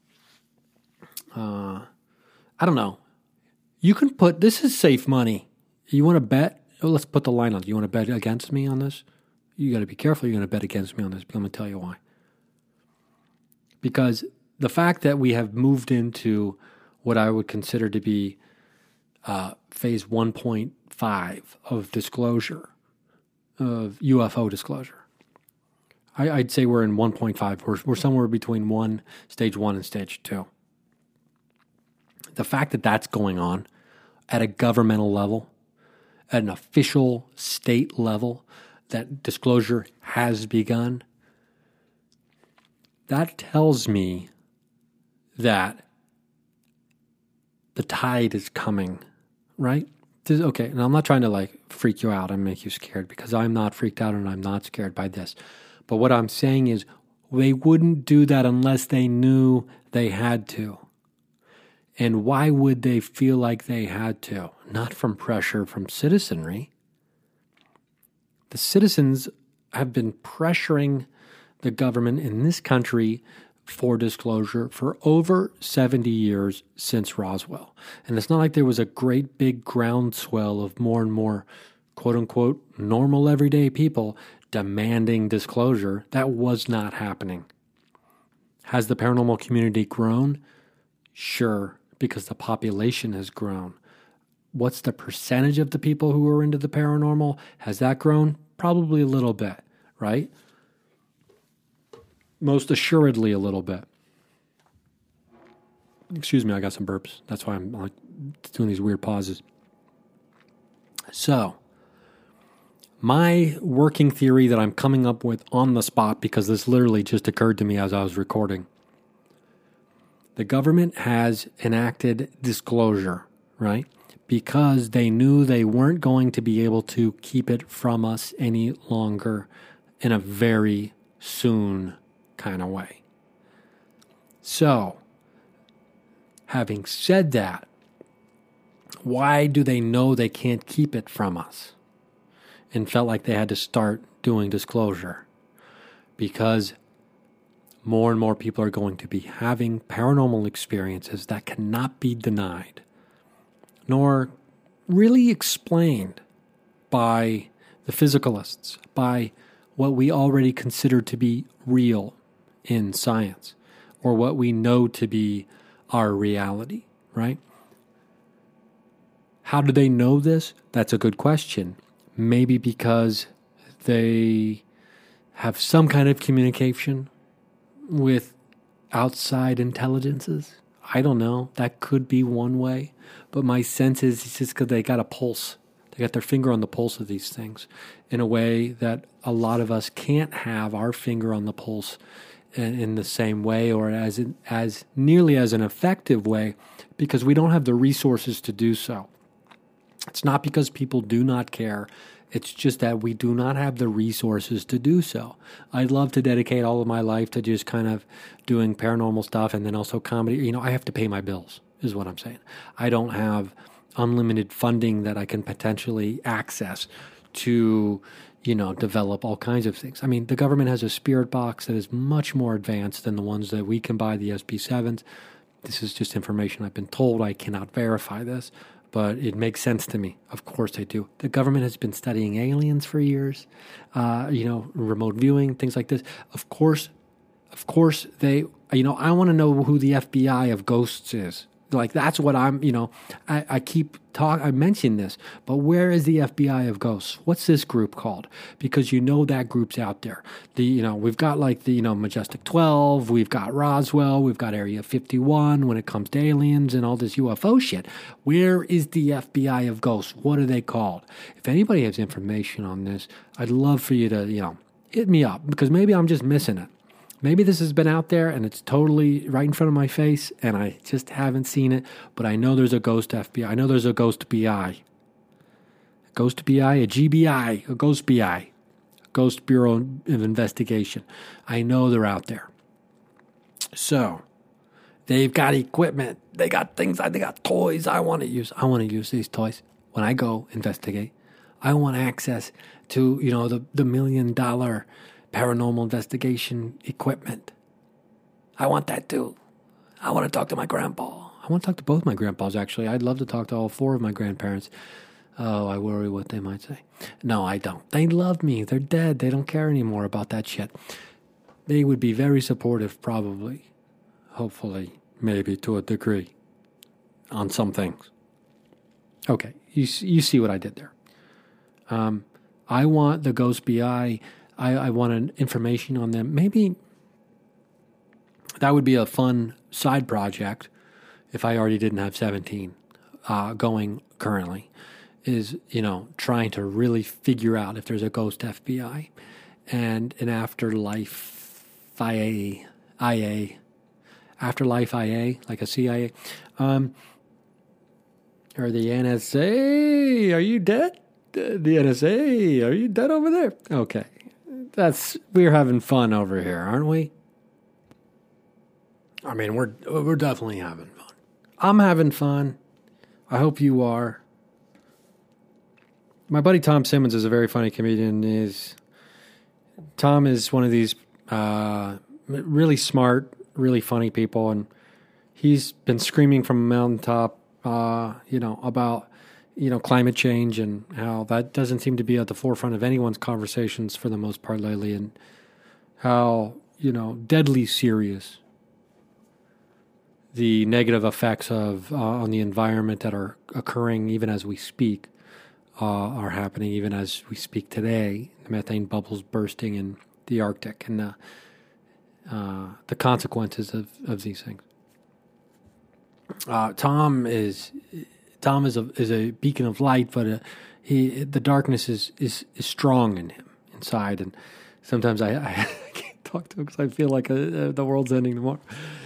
you can put, this is safe money. You want to bet? Let's put the line on. You want to bet against me on this? You got to be careful. You're going to bet against me on this. But I'm going to tell you why. Because the fact that we have moved into what I would consider to be phase 1.5 of disclosure, of UFO disclosure. I'd say we're in 1.5. We're somewhere between stage 1 and stage 2. The fact that that's going on at a governmental level, at an official state level, that disclosure has begun, that tells me that the tide is coming, right? Okay, and I'm not trying to like freak you out and make you scared, because I'm not freaked out and I'm not scared by this. But what I'm saying is they wouldn't do that unless they knew they had to. And why would they feel like they had to? Not from pressure from citizenry. The citizens have been pressuring the government in this country for disclosure for over 70 years since Roswell. And it's not like there was a great big groundswell of more and more quote unquote normal everyday people demanding disclosure. That was not happening. Has the paranormal community grown? Sure, because the population has grown. What's the percentage of the people who are into the paranormal? Has that grown? Probably a little bit, right? Most assuredly a little bit. Excuse me, I got some burps. That's why I'm like doing these weird pauses. So, my working theory that I'm coming up with on the spot, because this literally just occurred to me as I was recording. The government has enacted disclosure, right? Because they knew they weren't going to be able to keep it from us any longer in a very soon kind of way. So, having said that, why do they know they can't keep it from us and felt like they had to start doing disclosure? Because more and more people are going to be having paranormal experiences that cannot be denied, nor really explained by the physicalists, by what we already consider to be real in science, or what we know to be our reality, right? How do they know this? That's a good question. Maybe because they have some kind of communication with outside intelligences. I don't know. That could be one way. But my sense is it's just because they got a pulse. They got their finger on the pulse of these things in a way that a lot of us can't have our finger on the pulse in the same way, or as nearly as an effective way, because we don't have the resources to do so. It's not because people do not care. It's just that we do not have the resources to do so. I'd love to dedicate all of my life to just kind of doing paranormal stuff and then also comedy. You know, I have to pay my bills, is what I'm saying. I don't have unlimited funding that I can potentially access to, you know, develop all kinds of things. I mean, the government has a spirit box that is much more advanced than the ones that we can buy, the SP7s. This is just information I've been told. I cannot verify this, but it makes sense to me. Of course they do. The government has been studying aliens for years, you know, remote viewing, things like this. Of course they, you know, I want to know who the FBI of ghosts is. Like, that's what I'm, you know, I mention this, but where is the FBI of ghosts? What's this group called? Because you know that group's out there. We've got like the, Majestic 12, we've got Roswell, we've got Area 51 when it comes to aliens and all this UFO shit. Where is the FBI of ghosts? What are they called? If anybody has information on this, I'd love for you to, hit me up, because maybe I'm just missing it. Maybe this has been out there and it's totally right in front of my face and I just haven't seen it, but I know there's a ghost FBI. I know there's a ghost BI. A ghost BI, a GBI, a ghost BI, a Ghost Bureau of Investigation. I know they're out there. So, they've got equipment. They got things, they got toys I want to use. I want to use these toys when I go investigate. I want access to, the $1 million paranormal investigation equipment. I want that too. I want to talk to my grandpa. I want to talk to both my grandpas, actually. I'd love to talk to all 4 of my grandparents. Oh, I worry what they might say. No, I don't. They love me. They're dead. They don't care anymore about that shit. They would be very supportive, probably. Hopefully. Maybe to a degree. On some things. Okay. You see what I did there. I want the Ghost BI. I want information on them. Maybe that would be a fun side project, if I already didn't have 17 going currently, is, trying to really figure out if there's a ghost FBI and an afterlife afterlife IA, like a CIA, or the NSA. Are you dead? The NSA, are you dead over there? Okay. We're having fun over here, aren't we? I mean, we're definitely having fun. I'm having fun. I hope you are. My buddy Tom Simmons is a very funny comedian. Tom is one of these really smart, really funny people, and he's been screaming from a mountaintop, about climate change and how that doesn't seem to be at the forefront of anyone's conversations for the most part lately, and how deadly serious the negative effects of on the environment that are occurring even as we speak are happening even as we speak today. The methane bubbles bursting in the Arctic and the consequences of these things. Tom is a beacon of light, but the darkness is strong in him inside, and sometimes I can't talk to him because I feel like the world's ending tomorrow.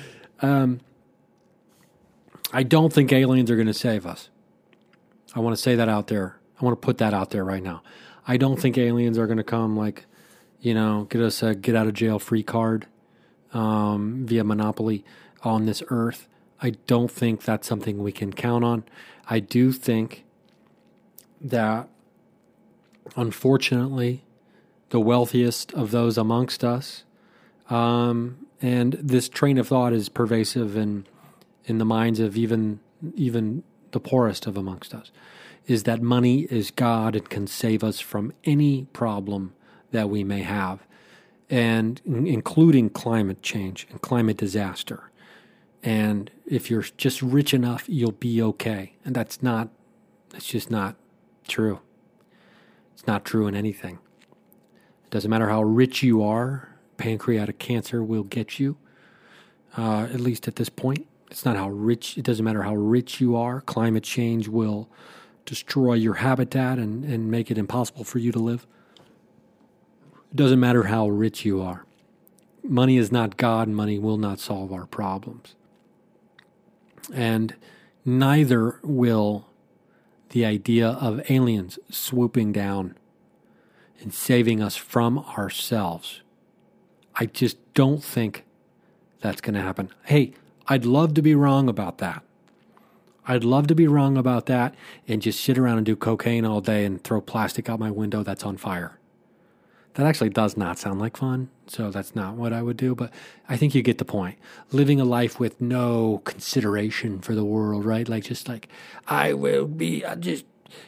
I don't think aliens are going to save us. I want to say that out there. I want to put that out there right now. I don't think aliens are going to come get us a get out of jail free card via Monopoly on this earth. I don't think that's something we can count on. I do think that, unfortunately, the wealthiest of those amongst us, and this train of thought is pervasive in the minds of even the poorest of amongst us, is that money is God and can save us from any problem that we may have, and including climate change and climate disaster. And if you're just rich enough, you'll be okay. And that's just not true. It's not true in anything. It doesn't matter how rich you are, pancreatic cancer will get you, at least at this point. It doesn't matter how rich you are. Climate change will destroy your habitat and make it impossible for you to live. It doesn't matter how rich you are. Money is not God. Money will not solve our problems. And neither will the idea of aliens swooping down and saving us from ourselves. I just don't think that's going to happen. Hey, I'd love to be wrong about that. I'd love to be wrong about that and just sit around and do cocaine all day and throw plastic out my window that's on fire. That actually does not sound like fun, so that's not what I would do, but I think you get the point. Living a life with no consideration for the world, right? I will be just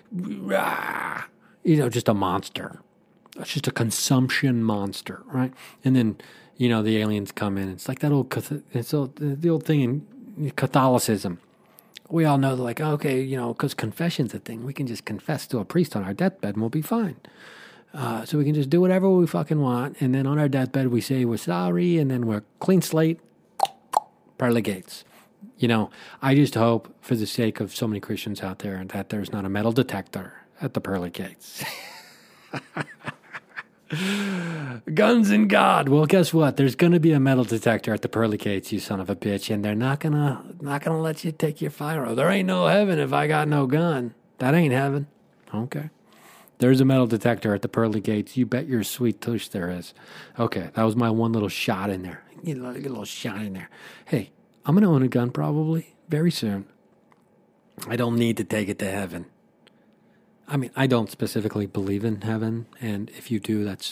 a monster. It's just a consumption monster, right? And then, the aliens come in. It's like the old thing in Catholicism. We all know okay, because confession's a thing. We can just confess to a priest on our deathbed and we'll be fine. So we can just do whatever we fucking want, and then on our deathbed we say we're sorry, and then we're clean slate, pearly gates. I just hope, for the sake of so many Christians out there, that there's not a metal detector at the pearly gates. Guns and God. Well, guess what? There's going to be a metal detector at the pearly gates, you son of a bitch, and they're not gonna let you take your fire. There ain't no heaven if I got no gun. That ain't heaven. Okay. There's a metal detector at the pearly gates. You bet your sweet tush there is. Okay, that was my one little shot in there. Get a little shot in there. Hey, I'm going to own a gun probably very soon. I don't need to take it to heaven. I mean, I don't specifically believe in heaven, and if you do, that's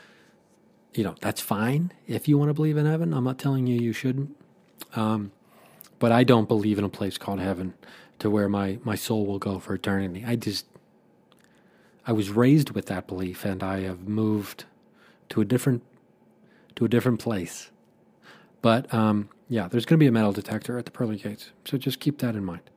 fine. If you want to believe in heaven, I'm not telling you shouldn't. But I don't believe in a place called heaven to where my soul will go for eternity. I was raised with that belief, and I have moved to a different place. But there's going to be a metal detector at the pearly gates, so just keep that in mind.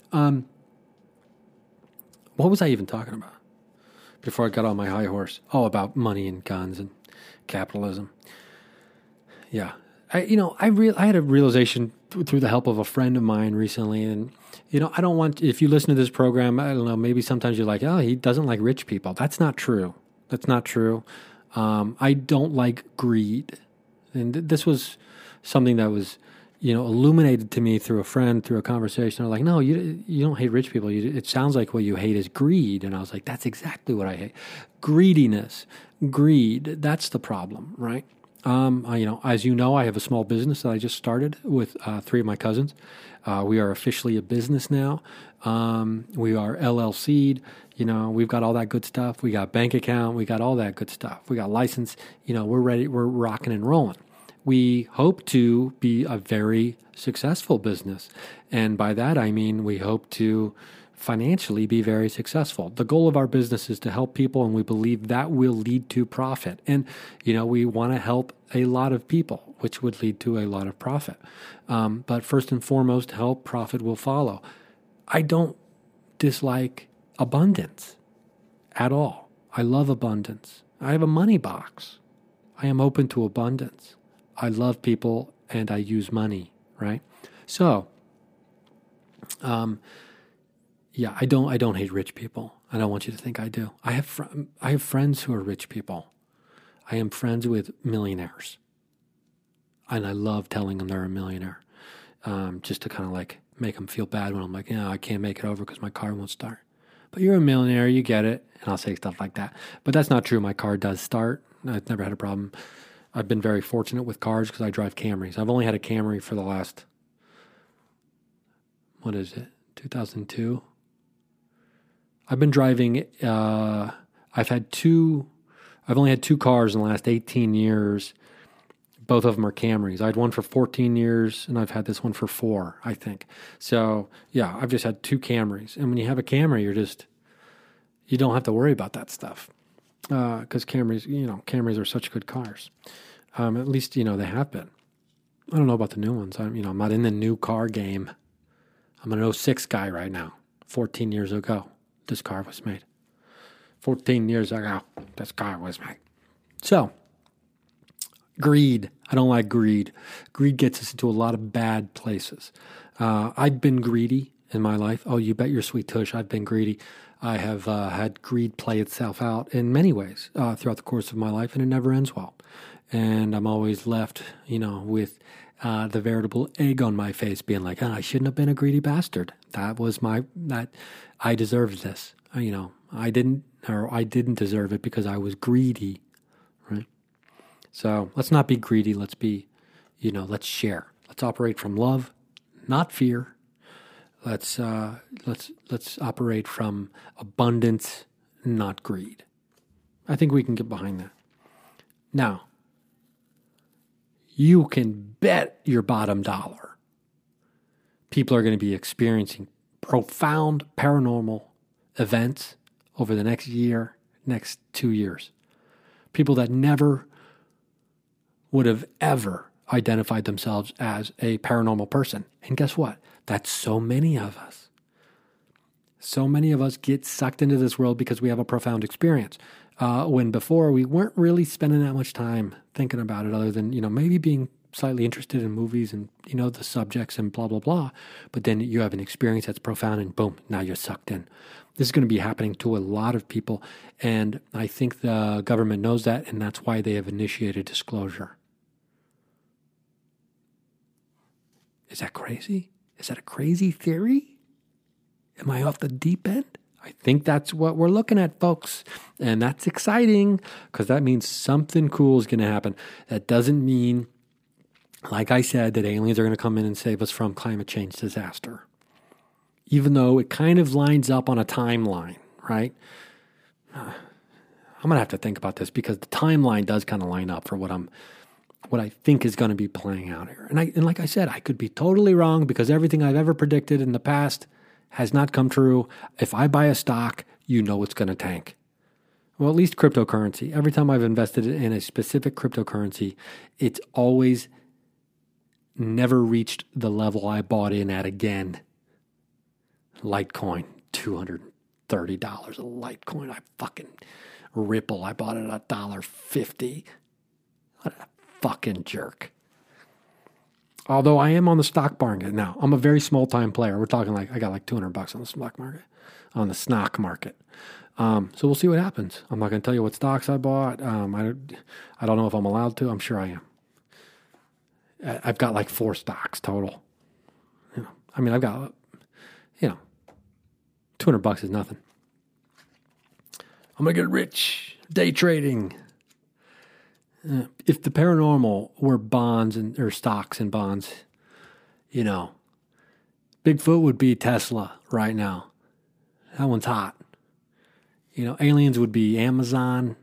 What was I even talking about before I got on my high horse? Oh, about money and guns and capitalism. Yeah, I had a realization through the help of a friend of mine recently. And, I don't want, if you listen to this program, I don't know, maybe sometimes you're like, oh, he doesn't like rich people. That's not true. That's not true. I don't like greed. And this was something that was, illuminated to me through a friend, through a conversation. They're like, no, you don't hate rich people. It sounds like what you hate is greed. And I was like, that's exactly what I hate. Greediness, greed, that's the problem, right? As you know, I have a small business that I just started with 3 of my cousins. We are officially a business now. We are LLC'd. We've got all that good stuff. We got bank account. We got all that good stuff. We got license. We're ready. We're rocking and rolling. We hope to be a very successful business. And by that, I mean we hope to financially be very successful. The goal of our business is to help people, and we believe that will lead to profit. And, we want to help a lot of people, which would lead to a lot of profit. But first and foremost, help, profit will follow. I don't dislike abundance at all. I love abundance. I have a money box. I am open to abundance. I love people and I use money, right? So, yeah, I don't hate rich people. I don't want you to think I do. I have friends who are rich people. I am friends with millionaires, and I love telling them they're a millionaire, just to kind of like make them feel bad when I'm like, I can't make it over because my car won't start. But you're a millionaire, you get it, and I'll say stuff like that. But that's not true. My car does start. I've never had a problem. I've been very fortunate with cars because I drive Camrys. I've only had a Camry for the last, 2002? I've been driving, I've only had 2 cars in the last 18 years. Both of them are Camrys. I had one for 14 years, and I've had this one for 4, I think. So, yeah, I've just had 2 Camrys. And when you have a Camry, you don't have to worry about that stuff. Because Camrys are such good cars. At least, they have been. I don't know about the new ones. I'm not in the new car game. I'm an 06 guy right now. 14 years ago, this car was made. 14 years ago, this car was made. So, greed. I don't like greed. Greed gets us into a lot of bad places. I've been greedy in my life. Oh, you bet your sweet tush, I've been greedy. I have had greed play itself out in many ways throughout the course of my life, and it never ends well. And I'm always left, with the veritable egg on my face being like, I shouldn't have been a greedy bastard. I deserved this. I didn't deserve it because I was greedy, right? So let's not be greedy. Let's be, let's share. Let's operate from love, not fear. Let's operate from abundance, not greed. I think we can get behind that. Now, you can bet your bottom dollar people are going to be experiencing profound paranormal events over the next year, next 2 years. People that never would have ever identified themselves as a paranormal person. And guess what? That's so many of us. So many of us get sucked into this world because we have a profound experience. When before we weren't really spending that much time thinking about it other than, maybe being slightly interested in movies and, the subjects and blah, blah, blah. But then you have an experience that's profound and boom, now you're sucked in. This is going to be happening to a lot of people. And I think the government knows that, and that's why they have initiated disclosure. Is that crazy? Is that a crazy theory? Am I off the deep end? I think that's what we're looking at, folks. And that's exciting because that means something cool is going to happen. That doesn't mean, like I said, that aliens are going to come in and save us from climate change disaster. Even though it kind of lines up on a timeline, right? I'm going to have to think about this because the timeline does kind of line up for what I think is going to be playing out here. And like I said, I could be totally wrong because everything I've ever predicted in the past has not come true. If I buy a stock, it's going to tank. Well, at least cryptocurrency. Every time I've invested in a specific cryptocurrency, it's always never reached the level I bought in at again. Litecoin, $230 a Litecoin. Ripple, I bought it at $1.50. What a fucking jerk. Although I am on the stock market now. I'm a very small time player. We're talking like I got like $200 on the stock market, on the stock market. So we'll see what happens. I'm not going to tell you what stocks I bought. I don't know if I'm allowed to. I'm sure I am. I've got like 4 stocks total. I mean, I've got, $200 is nothing. I'm going to get rich. Day trading. If the paranormal were bonds or stocks and bonds, Bigfoot would be Tesla right now. That one's hot. Aliens would be Amazon.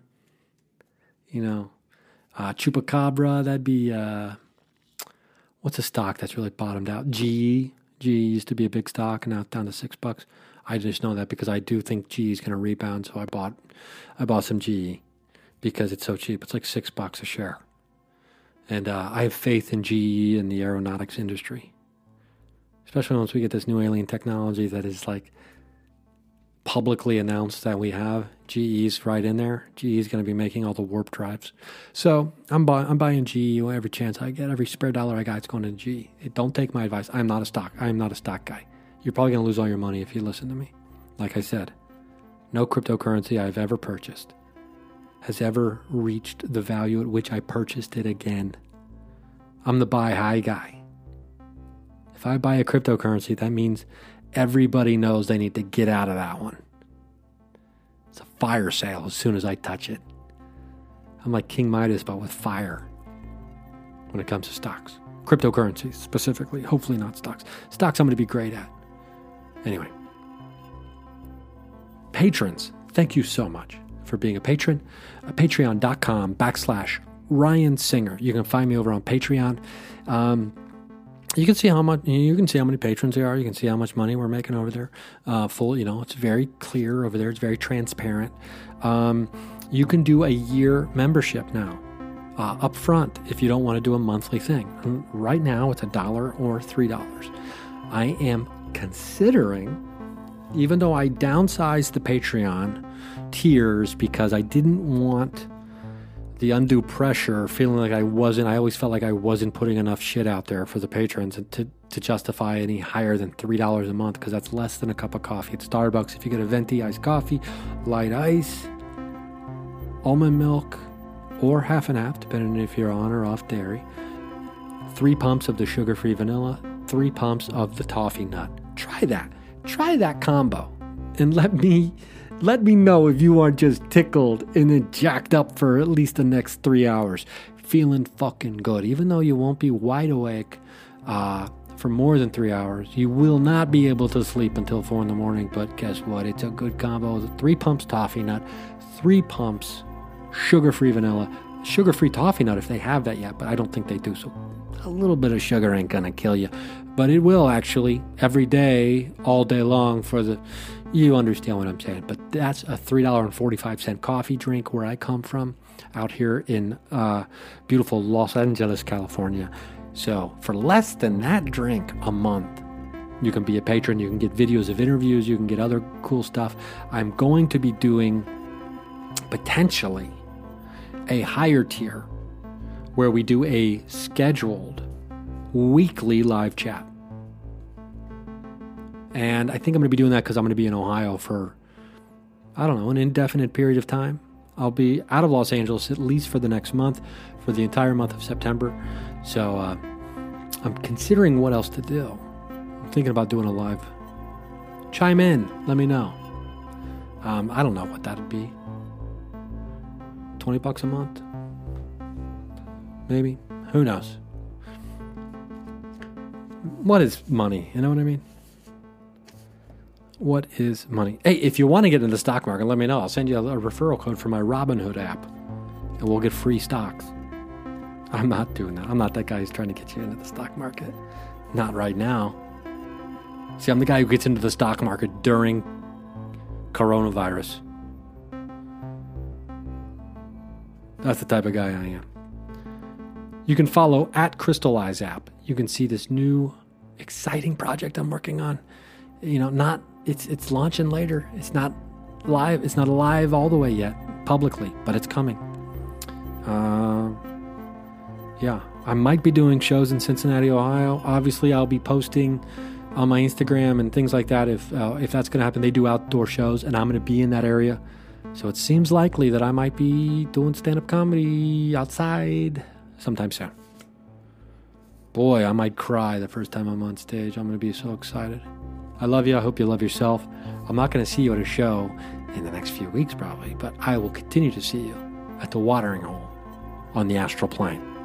Chupacabra, that'd be, what's a stock that's really bottomed out? GE. GE used to be a big stock, and now it's down to $6. I just know that because I do think GE is going to rebound, so I bought some GE because it's so cheap. It's like $6 a share. And I have faith in GE and the aeronautics industry, especially once we get this new alien technology that is like publicly announced that we have. GE's right in there. GE's going to be making all the warp drives. So I'm buying GE every chance I get. Every spare dollar I got is going to GE. Don't take my advice. I am not a stock guy. You're probably going to lose all your money if you listen to me. Like I said, no cryptocurrency I've ever purchased has ever reached the value at which I purchased it again. I'm the buy high guy. If I buy a cryptocurrency, that means everybody knows they need to get out of that one. It's a fire sale as soon as I touch it. I'm like King Midas, but with fire when it comes to stocks. Cryptocurrencies, specifically. Hopefully not stocks. Stocks I'm going to be great at. Anyway. Patrons, thank you so much for being a patron. Patreon.com/Ryan Singer. You can find me over on Patreon. You can see how many patrons there are. You can see how much money we're making over there. It's very clear over there. It's very transparent. You can do a year membership now, up front, if you don't want to do a monthly thing. Right now, it's $1 or $3. I am considering, even though I downsized the Patreon tiers because I didn't want the undue pressure, feeling like I always felt like I wasn't putting enough shit out there for the patrons to justify any higher than $3 a month, because that's less than a cup of coffee at Starbucks. If you get a venti iced coffee, light ice, almond milk, or half and half, depending if you're on or off dairy, 3 pumps of the sugar-free vanilla, 3 pumps of the toffee nut. Try that combo, and let me know if you aren't just tickled and then jacked up for at least the next 3 hours, feeling fucking good. Even though you won't be wide awake for more than 3 hours, you will not be able to sleep until 4 in the morning. But guess what? It's a good combo. 3 pumps toffee nut, 3 pumps sugar-free vanilla, sugar-free toffee nut if they have that yet, but I don't think they do. So a little bit of sugar ain't gonna kill you, but it will actually every day, all day long you understand what I'm saying. But that's a $3.45 coffee drink where I come from, out here in beautiful Los Angeles, California. So for less than that drink a month, you can be a patron. You can get videos of interviews. You can get other cool stuff. I'm going to be doing potentially a higher tier where we do a scheduled weekly live chat. And I think I'm going to be doing that because I'm going to be in Ohio for, an indefinite period of time. I'll be out of Los Angeles at least for the next month, for the entire month of September. So I'm considering what else to do. I'm thinking about doing a live. Chime in. Let me know. I don't know what that would be. $20 a month? Maybe. Who knows? What is money? You know what I mean? What is money? Hey, if you want to get into the stock market, let me know. I'll send you a referral code for my Robinhood app, and we'll get free stocks. I'm not doing that. I'm not that guy who's trying to get you into the stock market. Not right now. See, I'm the guy who gets into the stock market during coronavirus. That's the type of guy I am. You can follow @Crystallize app. You can see this new exciting project I'm working on. It's launching later. It's not live. It's not live all the way yet publicly, but it's coming. I might be doing shows in Cincinnati, Ohio. Obviously, I'll be posting on my Instagram and things like that if that's going to happen. They do outdoor shows, and I'm going to be in that area. So it seems likely that I might be doing stand-up comedy outside sometime soon. Boy, I might cry the first time I'm on stage. I'm going to be so excited. I love you. I hope you love yourself. I'm not going to see you at a show in the next few weeks probably, but I will continue to see you at the watering hole on the astral plane.